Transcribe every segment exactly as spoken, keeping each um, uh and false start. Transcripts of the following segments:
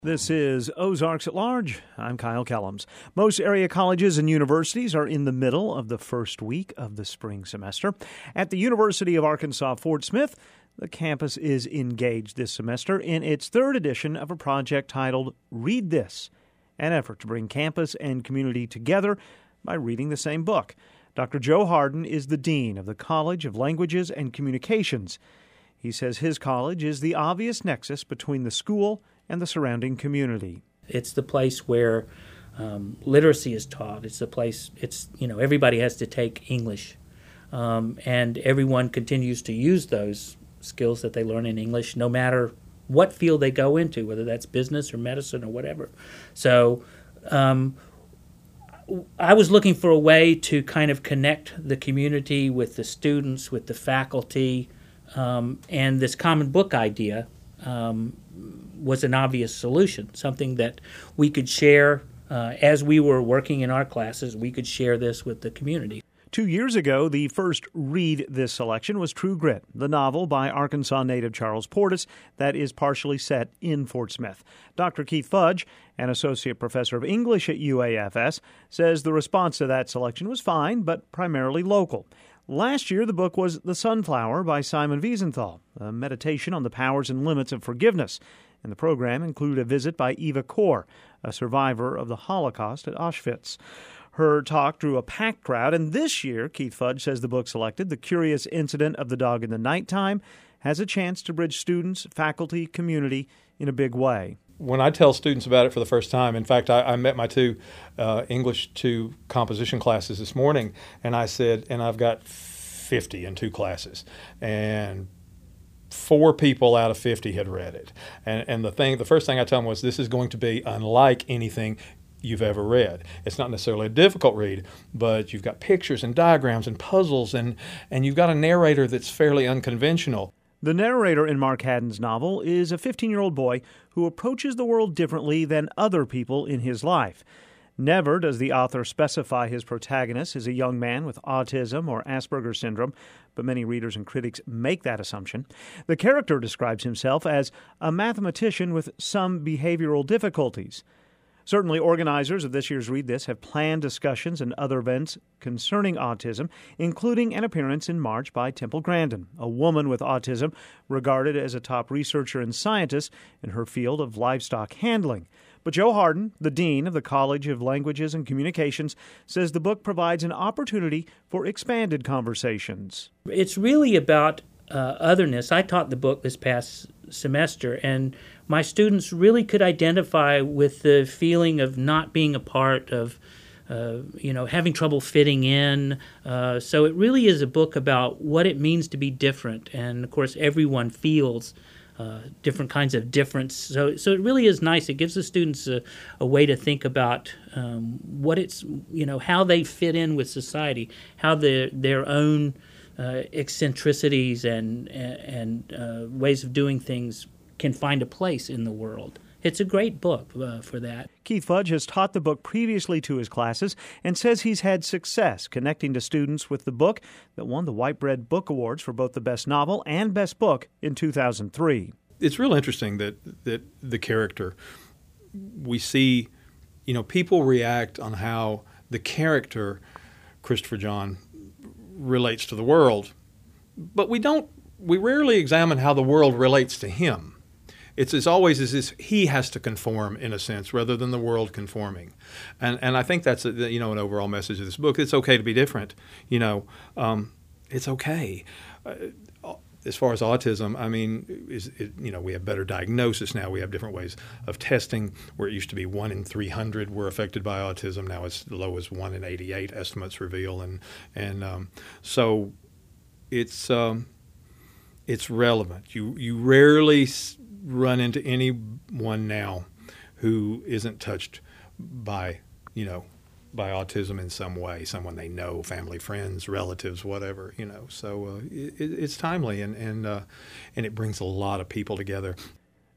This is Ozarks at Large. I'm Kyle Kellums. Most area colleges and universities are in the middle of the first week of the spring semester. At the University of Arkansas Fort Smith, the campus is engaged this semester in its third edition of a project titled Read This, an effort to bring campus and community together by reading the same book. Doctor Joe Harden is the dean of the College of Languages and Communications. He says his college is the obvious nexus between the school and the surrounding community. It's the place where um, literacy is taught. It's the place, it's, you know, everybody has to take English. Um, and everyone continues to use those skills that they learn in English, no matter what field they go into, whether that's business or medicine or whatever. So um, I was looking for a way to kind of connect the community with the students, with the faculty, um, and this common book idea um, was an obvious solution, something that we could share uh, as we were working in our classes. We could share this with the community. Two years ago, the first Read This selection was True Grit, the novel by Arkansas native Charles Portis that is partially set in Fort Smith. Doctor Keith Fudge, an associate professor of English at U A F S, says the response to that selection was fine, but primarily local. Last year, the book was The Sunflower by Simon Wiesenthal, a meditation on the powers and limits of forgiveness. And the program included a visit by Eva Kor, a survivor of the Holocaust at Auschwitz. Her talk drew a packed crowd, and this year, Keith Fudge says the book selected, The Curious Incident of the Dog in the Nighttime, has a chance to bridge students, faculty, community in a big way. When I tell students about it for the first time, in fact, I, I met my two uh, English two composition classes this morning, and I said, and I've got fifty in two classes, and four people out of fifty had read it. And, and the thing, the first thing I tell them was, this is going to be unlike anything you've ever read. It's not necessarily a difficult read, but you've got pictures and diagrams and puzzles, and, and you've got a narrator that's fairly unconventional. The narrator in Mark Haddon's novel is a fifteen-year-old boy who approaches the world differently than other people in his life. Never does the author specify his protagonist as a young man with autism or Asperger's syndrome, but many readers and critics make that assumption. The character describes himself as a mathematician with some behavioral difficulties. Certainly, organizers of this year's Read This have planned discussions and other events concerning autism, including an appearance in March by Temple Grandin, a woman with autism regarded as a top researcher and scientist in her field of livestock handling. But Joe Harden, the dean of the College of Languages and Communications, says the book provides an opportunity for expanded conversations. It's really about uh, otherness. I taught the book this past semester, and my students really could identify with the feeling of not being a part of, uh, you know, having trouble fitting in. Uh, so it really is a book about what it means to be different. And, of course, everyone feels uh, different kinds of difference. So so it really is nice. It gives the students a, a way to think about um, what it's, you know, how they fit in with society, how the, their own uh, eccentricities and, and uh, ways of doing things can find a place in the world. It's a great book uh, for that. Keith Fudge has taught the book previously to his classes and says he's had success connecting to students with the book that won the White Bread Book Awards for both the Best Novel and Best Book in two thousand three. It's real interesting that, that the character, we see, you know, people react on how the character, Christopher John, relates to the world, but we don't, we rarely examine how the world relates to him. It's as always as if he has to conform in a sense rather than the world conforming. And and I think that's, a, you know, an overall message of this book. It's okay to be different. You know, um, it's okay. Uh, as far as autism, I mean, is it, you know, we have better diagnosis now. We have different ways of testing. Where it used to be one in three hundred were affected by autism. Now it's as low as one in eighty-eight, estimates reveal. And, and um, so it's... Um, It's relevant. You you rarely run into anyone now who isn't touched by, you know, by autism in some way, someone they know, family, friends, relatives, whatever, you know. So uh, it, it's timely, and and uh, and it brings a lot of people together.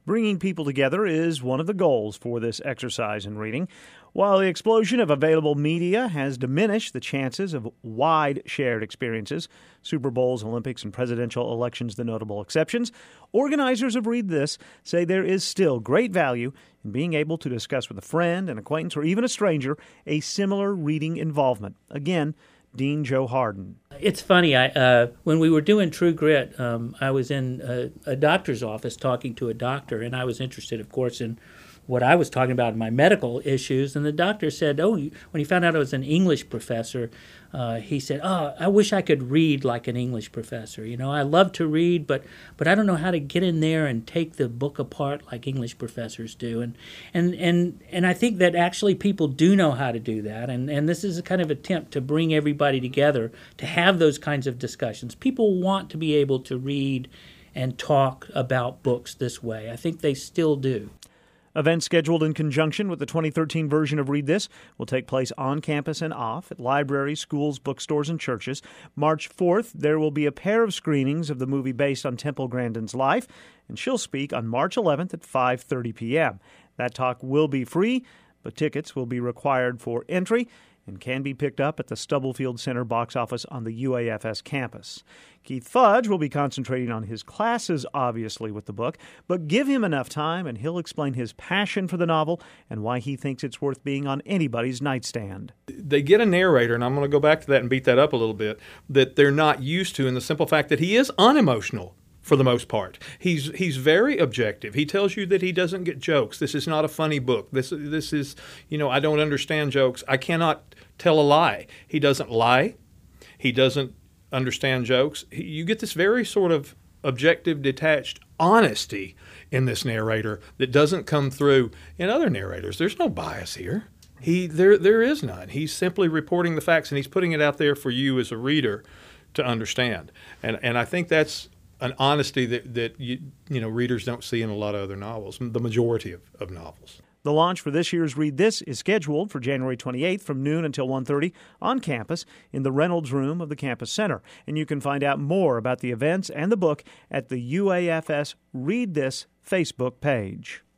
Bringing people together is one of the goals for this exercise in reading. While the explosion of available media has diminished the chances of wide shared experiences, Super Bowls, Olympics, and presidential elections the notable exceptions, organizers of Read This say there is still great value in being able to discuss with a friend, an acquaintance, or even a stranger a similar reading involvement. Again, Dean Joe Harden. It's funny, I, uh, when we were doing True Grit, um, I was in a, a doctor's office talking to a doctor, and I was interested, of course, in what I was talking about in my medical issues, and the doctor said, oh, when he found out I was an English professor, uh, he said, oh, I wish I could read like an English professor. You know, I love to read, but but I don't know how to get in there and take the book apart like English professors do. And and and, and I think that actually people do know how to do that, and, and this is a kind of attempt to bring everybody together to have those kinds of discussions. People want to be able to read and talk about books this way. I think they still do. Events scheduled in conjunction with the twenty thirteen version of Read This will take place on campus and off at libraries, schools, bookstores, and churches. March fourth, there will be a pair of screenings of the movie based on Temple Grandin's life, and she'll speak on March eleventh at five thirty p.m. That talk will be free, but tickets will be required for entry and can be picked up at the Stubblefield Center box office on the U A F S campus. Keith Fudge will be concentrating on his classes, obviously, with the book, but give him enough time and he'll explain his passion for the novel and why he thinks it's worth being on anybody's nightstand. They get a narrator, and I'm going to go back to that and beat that up a little bit, that they're not used to in the simple fact that he is unemotional. For the most part, he's he's very objective. He tells you that he doesn't get jokes. This is not a funny book. This this is, you know, I don't understand jokes. I cannot tell a lie. He doesn't lie. He doesn't understand jokes. He, you get this very sort of objective, detached honesty in this narrator that doesn't come through in other narrators. There's no bias here. He there there is none. He's simply reporting the facts, and he's putting it out there for you as a reader to understand. And and I think that's an honesty that, that you, you know readers don't see in a lot of other novels, the majority of, of novels. The launch for this year's Read This is scheduled for January twenty-eighth from noon until one thirty on campus in the Reynolds Room of the Campus Center. And you can find out more about the events and the book at the U A F S Read This Facebook page.